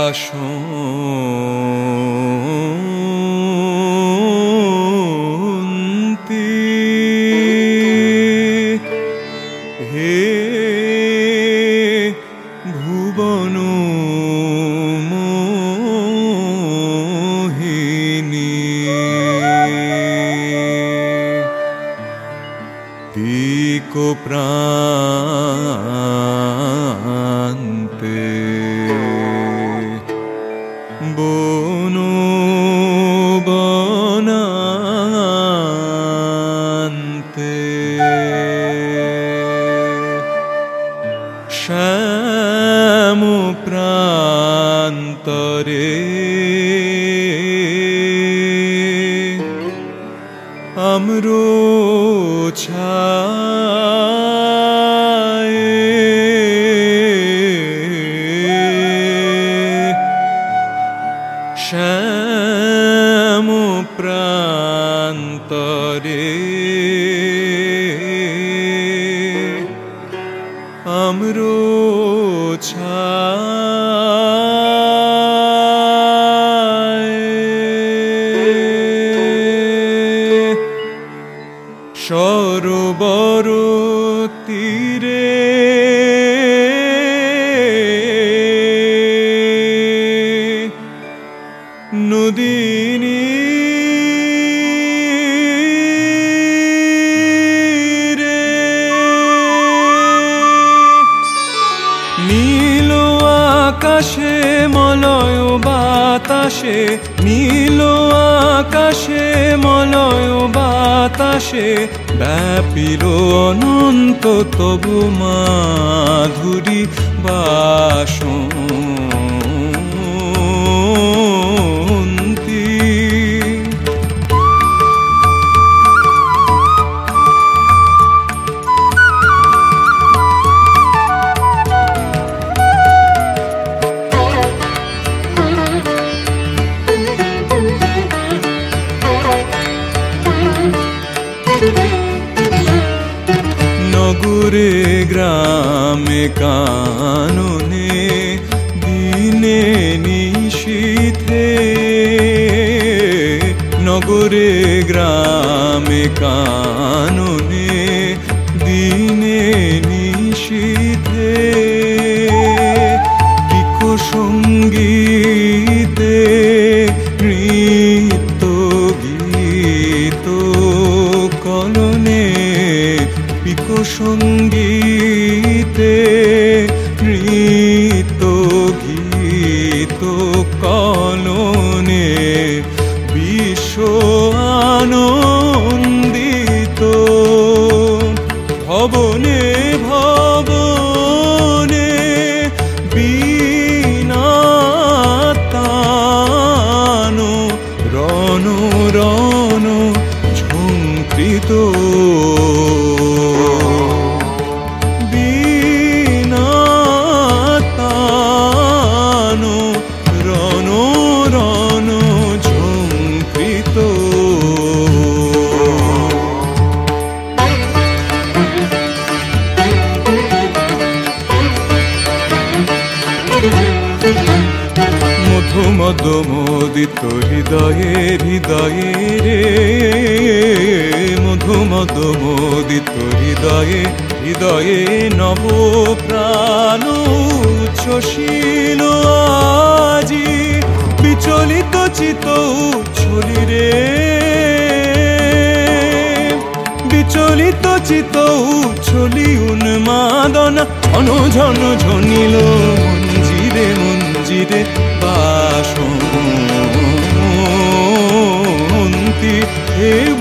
বাসন্তী হে ভুবন মোহিনী দিক প্রান্তে বন বনান্তে শ্যাম প্রান্তরে আম্র ছায়ে শ্যাম প্রান্তরে আম্র ছায়ে সরোবর তীরে নদিনী রে নীল আকাশে মলয় বাতাসে নীল আকাশে মলয় বাতাসে ব্যাপিল অনন্ত তবু মাধুরী বাসন্তী নগরে গ্রামে কাননে দিনে নিশীথে নগরে গ্রামে কাননে দিনে নিশীথে পিক সঙ্গীতে নৃত্য গীত কলনে পিক সঙ্গীতে নৃত্য গীত কলনে বিশ্ব আনন্দিত ভবনে ভবনে বীণাতান রণ রণ ঝঙ্কৃত বীণাতান রণ রণ ঝঙ্কৃত মধু মদ মোদিত হৃদয়ে হৃদয়ে রে মধু মদ মোদিত হৃদয়ে হৃদয়ে নব প্রাণ উচ্ছ্বসিল আজি বিচলিত চিত উচ্ছলি রে বিচলিত চিত উচ্ছলি উন্মাদনা অনঝন ঝনিল মঞ্জিরে মঞ্জিরে বাসন্তী হে